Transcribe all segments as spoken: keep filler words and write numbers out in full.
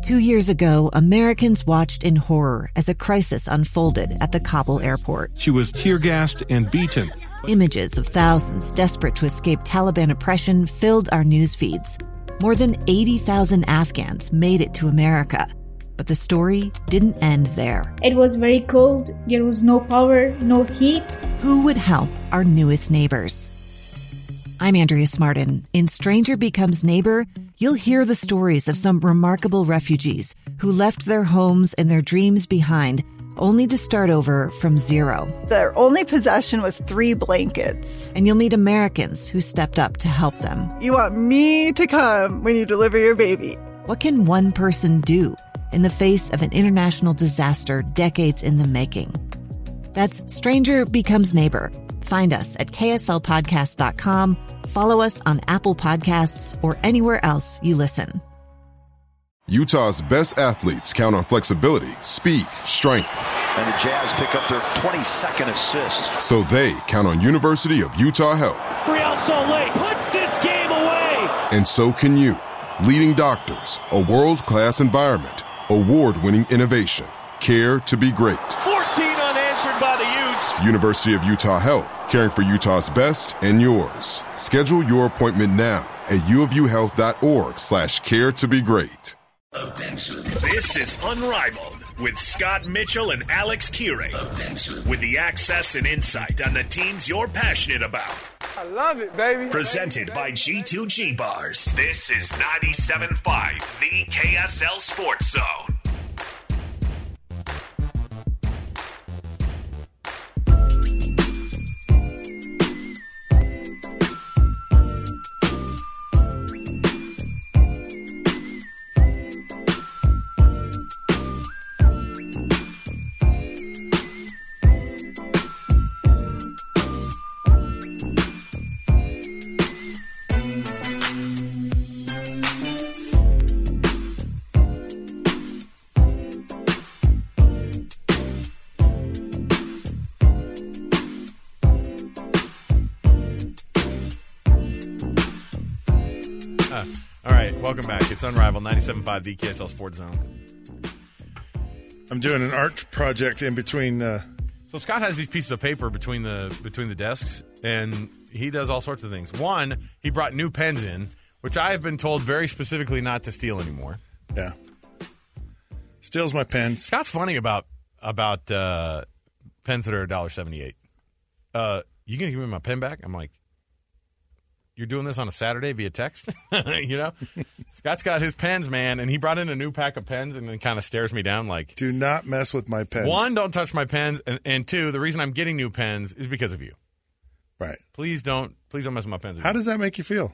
Two years ago, Americans watched in horror as a crisis unfolded at the Kabul airport. She was tear-gassed and beaten. Images of thousands desperate to escape Taliban oppression filled our news feeds. More than eighty thousand Afghans made it to America. But the story didn't end there. It was very cold. There was no power, no heat. Who would help our newest neighbors? I'm Andrea Smartin. In Stranger Becomes Neighbor, you'll hear the stories of some remarkable refugees who left their homes and their dreams behind, only to start over from zero. Their only possession was three blankets. And you'll meet Americans who stepped up to help them. You want me to come when you deliver your baby. What can one person do in the face of an international disaster decades in the making? That's Stranger Becomes Neighbor. Find us at K S L podcast dot com. Follow us on Apple Podcasts or anywhere else you listen. Utah's best athletes count on flexibility, speed, strength. And the Jazz pick up their twenty-second assist. So they count on University of Utah Health. Real Salt Lake puts this game away. And so can you. Leading doctors, a world-class environment, award-winning innovation, care to be great. fourteen unanswered by the Utes. University of Utah Health, caring for Utah's best and yours. Schedule your appointment now at uofuhealth.org slash care to be great. Attention. This is Unrivaled with Scott Mitchell and Alex Kirey. Attention. With the access and insight on the teams you're passionate about. I love it, baby. Presented baby, baby. by G two G Bars. This is ninety-seven point five, the K S L Sports Zone. Welcome back. It's Unrivaled, ninety-seven point five, the K S L Sports Zone. I'm doing an art project in between. Uh... So Scott has these pieces of paper between the between the desks, and he does all sorts of things. One, he brought new pens in, which I have been told very specifically not to steal anymore. Yeah. Steals my pens. Scott's funny about about uh, pens that are one dollar seventy-eight. Uh, you going to give me my pen back? I'm like, you're doing this on a Saturday via text? You know? Scott's got his pens, man, and he brought in a new pack of pens and then kind of stares me down like... Do not mess with my pens. One, don't touch my pens, and, and two, the reason I'm getting new pens is because of you. Right. Please don't please don't mess with my pens. How does that make you feel?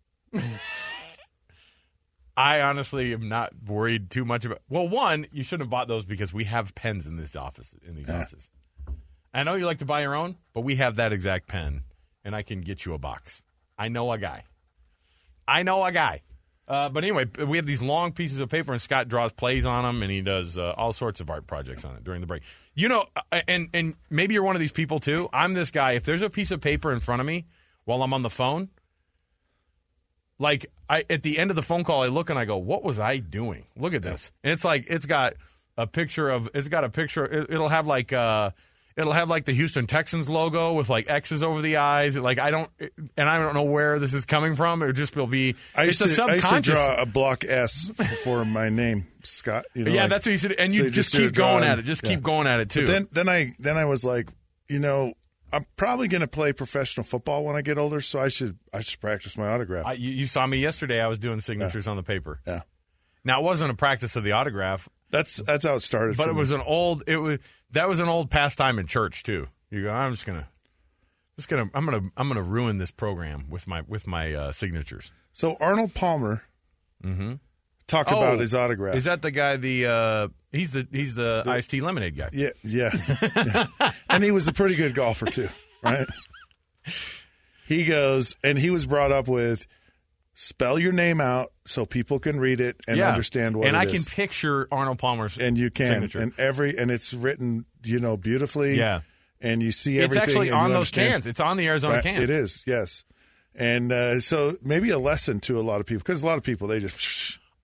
I honestly am not worried too much about... Well, one, you shouldn't have bought those because we have pens in this office, in these yeah. offices. I know you like to buy your own, but we have that exact pen, and I can get you a box. I know a guy. I know a guy. Uh, but anyway, we have these long pieces of paper, and Scott draws plays on them, and he does uh, all sorts of art projects on it during the break. You know, and, and maybe you're one of these people, too. I'm this guy. If there's a piece of paper in front of me while I'm on the phone, like I at the end of the phone call, I look and I go, what was I doing? Look at this. And it's like it's got a picture of – it's got a picture – it'll have like uh, – It'll have like the Houston Texans logo with like X's over the eyes. Like I don't, and I don't know where this is coming from. It just will be. I used, it's to, a I used to subconscious. draw a block S for my name, Scott. You know, yeah, like, that's what you said, and you so just, just keep going drawing, at it. Just yeah. keep going at it too. But then, then I, then I was like, you know, I'm probably going to play professional football when I get older, so I should, I should practice my autograph. I, you, you saw me yesterday. I was doing signatures yeah. on the paper. Yeah. Now it wasn't a practice of the autograph. That's that's how it started. But it me. was an old. It was that was an old pastime in church too. You go, I'm just gonna, just gonna, I'm gonna, I'm gonna ruin this program with my with my uh, signatures. So Arnold Palmer, mm-hmm. talk oh, about his autograph. Is that the guy? The uh, he's the he's the, the iced tea lemonade guy. Yeah, yeah, yeah. And he was a pretty good golfer too, right? He goes, and he was brought up with spell your name out so people can read it and yeah. understand what and it I is. can picture Arnold Palmer's and you can signature. and every and it's written, you know, beautifully. Yeah. And you see it's everything. It's actually and on you those understand. cans. It's on the Arizona right? cans. It is, yes. And uh, so maybe a lesson to a lot of people, because a lot of people, they just.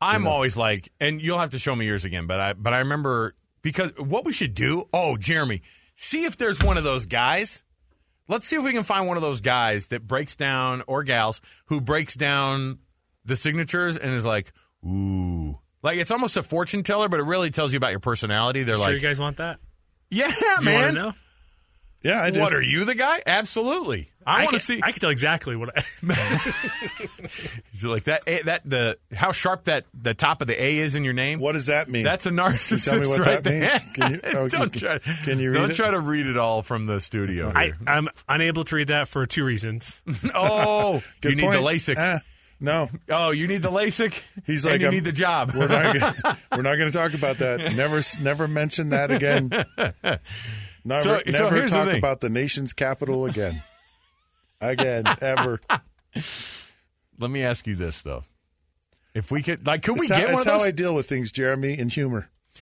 I'm you know? always like, and you'll have to show me yours again, but I but I remember, because what we should do, oh, Jeremy, see if there's one of those guys. Let's see if we can find one of those guys that breaks down, or gals, who breaks down the signatures and is like, ooh. Like, it's almost a fortune teller, but it really tells you about your personality. They're sure like, you guys want that? Yeah, do man. You want to know? Yeah, I do. What, are you the guy? Absolutely. I, I want to can, see. I can tell exactly what I... Is it like that, that the how sharp that the top of the A is in your name? What does that mean? That's a narcissist. Can you tell me what right that means? there. Can you, oh, don't can, try, can you read don't it? try to read it all from the studio. I, Here. I'm unable to read that for two reasons. Oh, Good you need point. the LASIK. Ah, no. Oh, you need the LASIK. He's and like, you I'm- need the job. We're not. Gonna, we're not going to talk about that. Never, never mention that again. Never, So- so never here's the talk thing. about the nation's capital again. Again, ever. Let me ask you this though: if we could, like, could we That's get how, one of that's how those? I deal with things, Jeremy, in humor.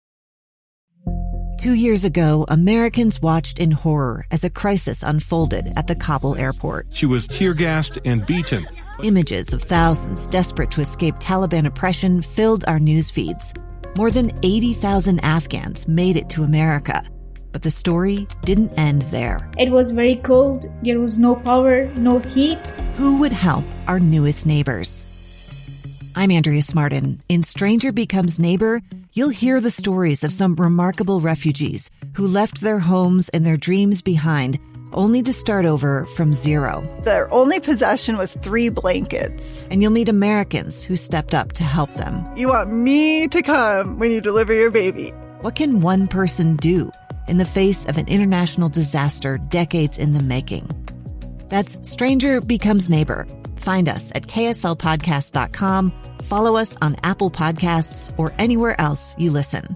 Two years ago, Americans watched in horror as a crisis unfolded at the Kabul airport. She was tear-gassed and beaten. Images of thousands desperate to escape Taliban oppression filled our news feeds. More than eighty thousand Afghans made it to America. But the story didn't end there. It was very cold. There was no power, no heat. Who would help our newest neighbors? I'm Andrea Smartin. In Stranger Becomes Neighbor, you'll hear the stories of some remarkable refugees who left their homes and their dreams behind, only to start over from zero. Their only possession was three blankets. And you'll meet Americans who stepped up to help them. You want me to come when you deliver your baby. What can one person do in the face of an international disaster decades in the making? That's Stranger Becomes Neighbor. Find us at K S L podcast dot com. Follow us on Apple Podcasts or anywhere else you listen.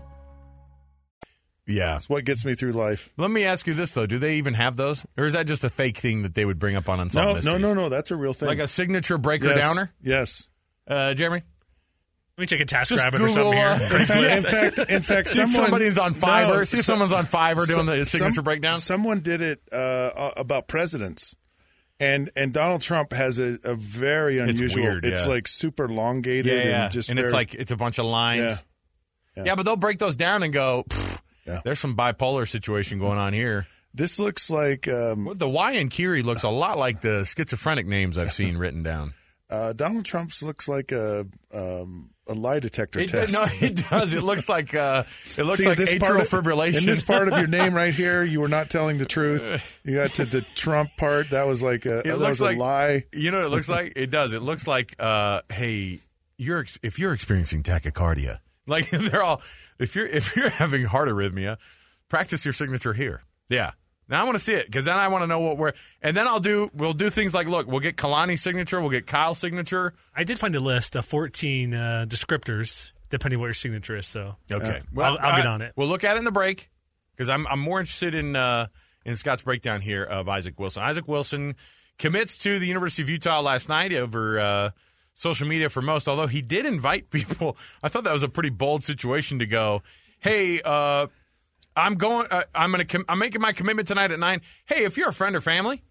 Yeah. It's what gets me through life. Let me ask you this though: do they even have those, or is that just a fake thing that they would bring up on Unsolved No, Mysteries? no, no, no. That's a real thing. Like a signature breaker yes. downer? Yes. Uh, Jeremy? Let me check a task Just rabbit or Google, something here. uh, In fact, in fact, in fact, See if someone somebody's on Fiverr. No, See if some- someone's on Fiverr doing some- the signature some- breakdown. Someone did it uh, about presidents, and and Donald Trump has a, a very It's unusual. weird, It's yeah. like super elongated yeah, yeah. and just and very, it's like it's a bunch of lines. Yeah. Yeah, Yeah. but they'll break those down and go, "Pfft, Yeah. there's some bipolar situation going on here. This looks like um, Well, the Y in Curie looks a lot like the schizophrenic names I've seen written down. uh, Donald Trump's looks like a um, a lie detector It, test. no, it does. It looks like uh, it looks See, like this atrial part of- fibrillation. In this part of your name right here, you were not telling the truth. You got to the Trump part. That was like a It that looks was a like- lie. You know what it looks like? It does. It looks like, uh, hey, you're ex- if you're experiencing tachycardia, like they're all, if you're if you're having heart arrhythmia, practice your signature here. Yeah. Now I want to see it because then I want to know what we're, and then I'll do. We'll do things like, look, we'll get Kalani's signature, we'll get Kyle's signature. I did find a list of fourteen uh, descriptors, depending what your signature is. So Okay, I'll- I'll get on it. We'll look at it in the break because I'm I'm more interested in uh, in Scott's breakdown here of Isaac Wilson. Isaac Wilson commits to the University of Utah last night over uh, social media for most. Although he did invite people, I thought that was a pretty bold situation to go. Hey, uh, I'm going. Uh, I'm gonna. Com- I'm making my commitment tonight at nine. Hey, if you're a friend or family,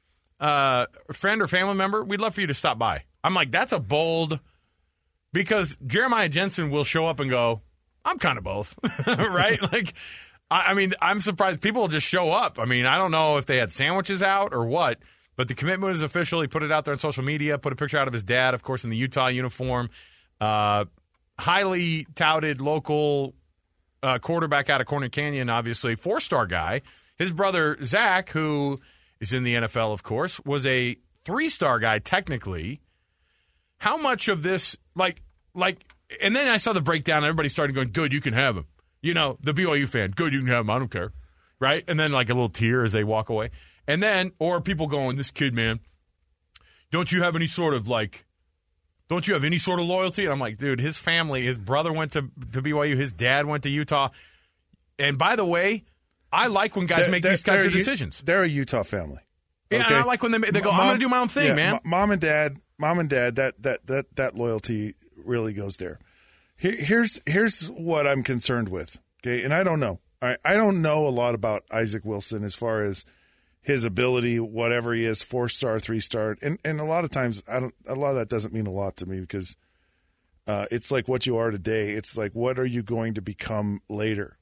uh, friend or family member, we'd love for you to stop by. I'm like, that's a bold. Because Jeremiah Jensen will show up and go, I'm kind of both, right? Like, I, I mean, I'm surprised people will just show up. I mean, I don't know if they had sandwiches out or what, but the commitment is official. He put it out there on social media, put a picture out of his dad, of course, in the Utah uniform. Uh, highly touted local uh, quarterback out of Corner Canyon, obviously, four-star guy. His brother, Zach, who is in the N F L, of course, was a three-star guy technically. How much of this, like, like, and then I saw the breakdown. Everybody started going, good, you can have him. You know, the B Y U fan, good, you can have him. I don't care. Right? And then, like, a little tear as they walk away. And then, or people going, this kid, man, don't you have any sort of, like, don't you have any sort of loyalty? And I'm like, dude, his family, his brother went to, to B Y U, his dad went to Utah. And by the way, I like when guys They're- make they're- these kinds they're of a U- decisions. They're a Utah family. Yeah, Okay? and I like when they, they go, Mom- I'm going to do my own thing, yeah, man. m- Mom and dad, mom and dad, that that that that loyalty really goes there. Here, here's here's what I'm concerned with. Okay, and I don't know. I I don't know a lot about Isaac Wilson as far as his ability, whatever he is, four star, three star, and and a lot of times I don't. A lot of that doesn't mean a lot to me because Uh, it's like what you are today. It's like, what are you going to become later?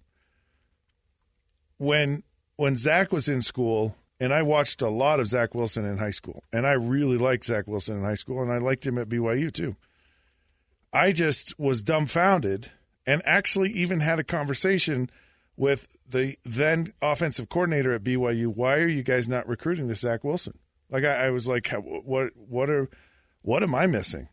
When when Zach was in school, and I watched a lot of Zach Wilson in high school, and I really liked Zach Wilson in high school, and I liked him at B Y U too. I just was dumbfounded and actually even had a conversation with the then offensive coordinator at B Y U. Why are you guys not recruiting this Zach Wilson? Like I, I was like, what what are what am I missing?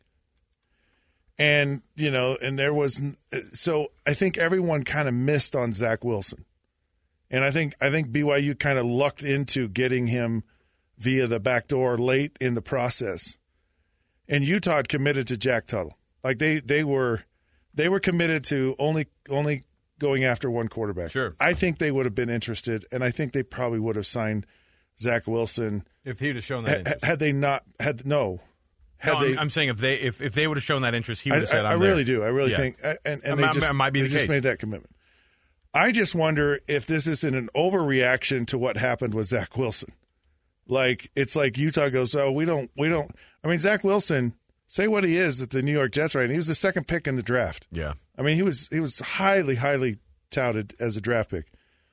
And, you know, and there was – so I think everyone kind of missed on Zach Wilson. And I think I think B Y U kind of lucked into getting him via the back door late in the process. And Utah had committed to Jack Tuttle. Like they they were they were committed to only only going after one quarterback. Sure. I think they would have been interested, and I think they probably would have signed Zach Wilson. If he'd have shown that interest. Had they not – had no – No, they, I'm, I'm saying if they if, if they would have shown that interest, he would have said, I, I'm I really there. do. I really yeah. think. And, and it they might, just, might be they the just case. made that commitment. I just wonder if this isn't an overreaction to what happened with Zach Wilson. Like, it's like Utah goes, oh, we don't, we don't. I mean, Zach Wilson, say what he is at the New York Jets right now. He was the second pick in the draft. Yeah. I mean, he was he was highly, highly touted as a draft pick.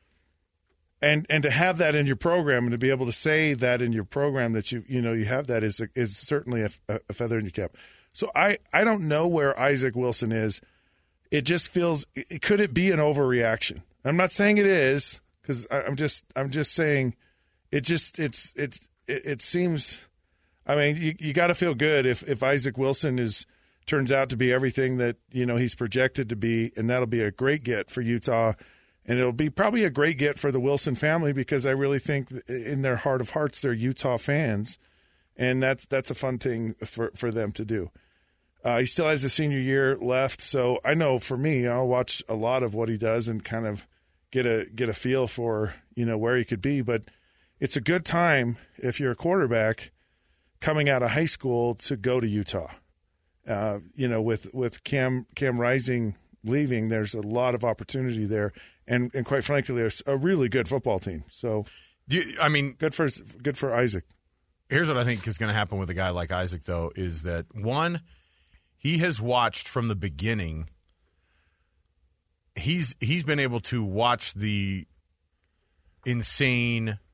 And and to have that in your program and to be able to say that in your program that you you know you have that is is certainly a, a feather in your cap. So I, I don't know where Isaac Wilson is. It just feels – could it be an overreaction? I'm not saying it is because I'm just I'm just saying it just it's it it, it seems – I mean you, you got to feel good if, if Isaac Wilson is turns out to be everything that you know he's projected to be, and that'll be a great get for Utah. And it'll be probably a great get for the Wilson family because I really think in their heart of hearts they're Utah fans, and that's that's a fun thing for, for them to do. Uh, he still has a senior year left, so I know for me, I'll watch a lot of what he does and kind of get a get a feel for you know where he could be. But it's a good time if you're a quarterback coming out of high school to go to Utah. Uh, you know, with with Cam Cam Rising leaving, there's a lot of opportunity there. And and quite frankly, they're a really good football team. So, Do you, I mean, good for good for Isaac. Here's what I think is going to happen with a guy like Isaac, though, is that one, he has watched from the beginning. He's he's been able to watch the insane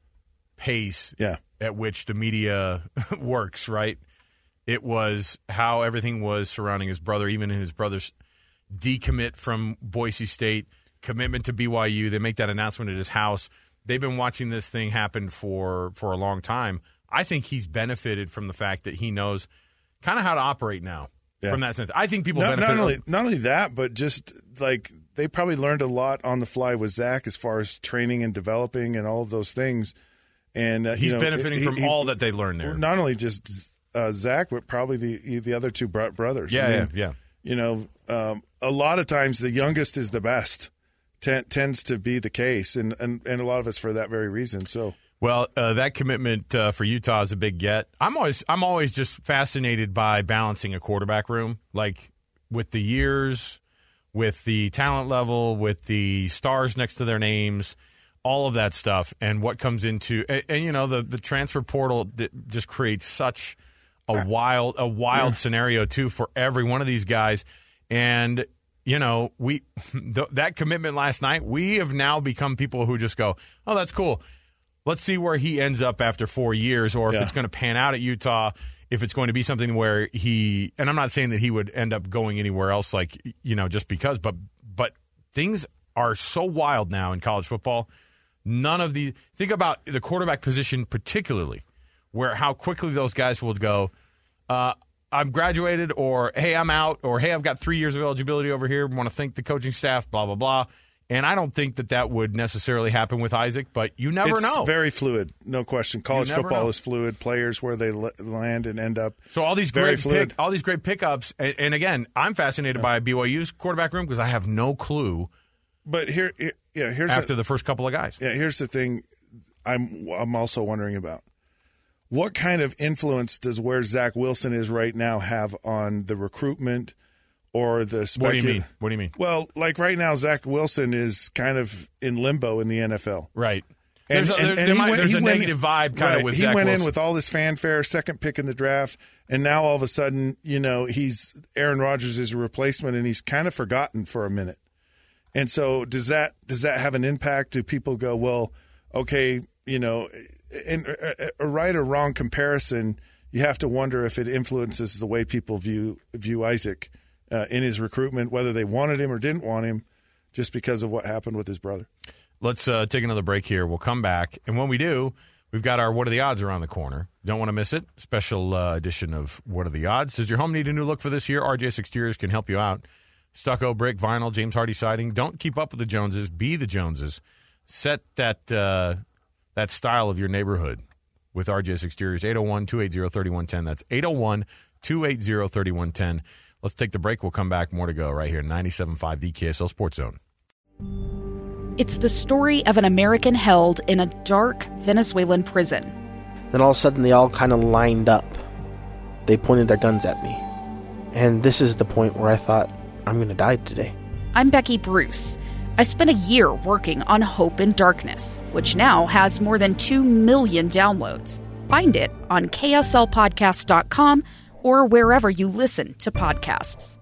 pace yeah. at which the media works. Right? It was how everything was surrounding his brother, even in his brother's decommit from Boise State. Commitment to B Y U. They make that announcement at his house. They've been watching this thing happen for, for a long time. I think he's benefited from the fact that he knows kind of how to operate now yeah. from that sense. I think people not, benefit. Not only, not only that, but just like they probably learned a lot on the fly with Zach as far as training and developing and all of those things. And uh, He's you know, benefiting he, from he, all that they learned there. Not only just uh, Zach, but probably the the other two bro- brothers. Yeah, I mean, yeah, yeah. You know, um, a lot of times the youngest is the best. T- tends to be the case, and, and, and a lot of us for that very reason. So, well, uh, that commitment uh, for Utah is a big get. I'm always I'm always just fascinated by balancing a quarterback room, like with the years, with the talent level, with the stars next to their names, all of that stuff, and what comes into and, and you know the the transfer portal that just creates such a wild a wild yeah. scenario too for every one of these guys, and. You know, we th- that commitment last night, we have now become people who just go, oh, that's cool. Let's see where he ends up after four years or if yeah. it's going to pan out at Utah, if it's going to be something where he – and I'm not saying that he would end up going anywhere else like, you know, just because. But but things are so wild now in college football. None of the – think about the quarterback position particularly where how quickly those guys will go uh, – I'm graduated, or hey, I'm out, or hey, I've got three years of eligibility over here. Want to thank the coaching staff, blah, blah, blah. And I don't think that that would necessarily happen with Isaac, but you never it's know. It's very fluid, no question. College football know. is fluid. Players where they land and end up. So all these very great fluid. pick, all these great pickups, and, and again, I'm fascinated yeah. by B Y U's quarterback room because I have no clue. But here, yeah, here's after a, the first couple of guys. Yeah, here's the thing. I'm I'm also wondering about. What kind of influence does where Zach Wilson is right now have on the recruitment or the specu- What do you mean? What do you mean? Well, like right now, Zach Wilson is kind of in limbo in the N F L. Right. There's a, there, there might, went, there's a negative vibe kind right, of with he Zach went Wilson. in with all this fanfare, second pick in the draft, and now all of a sudden, you know, he's Aaron Rodgers is a replacement, and he's kind of forgotten for a minute. And so, does that does that have an impact? Do people go, well, okay, you know, in a, a right or wrong comparison, you have to wonder if it influences the way people view view Isaac uh, in his recruitment, whether they wanted him or didn't want him, just because of what happened with his brother. Let's uh, take another break here. We'll come back. And when we do, we've got our What Are the Odds around the corner. Don't want to miss it. Special uh, edition of What Are the Odds. Does your home need a new look for this year? R J S Exteriors can help you out. Stucco, brick, vinyl, James Hardy siding. Don't keep up with the Joneses. Be the Joneses. Set that uh, that style of your neighborhood with R J S Exteriors. eight oh one, two eight zero, three one one zero. That's eight oh one, two eight zero, three one one zero. Let's take the break. We'll come back. More to go right here. ninety-seven point five, the K S L Sports Zone. It's the story of an American held in a dark Venezuelan prison. Then all of a sudden, they all kind of lined up. They pointed their guns at me. And this is the point where I thought, I'm going to die today. I'm Becky Bruce. I spent a year working on Hope in Darkness, which now has more than two million downloads. Find it on K S L podcast dot com or wherever you listen to podcasts.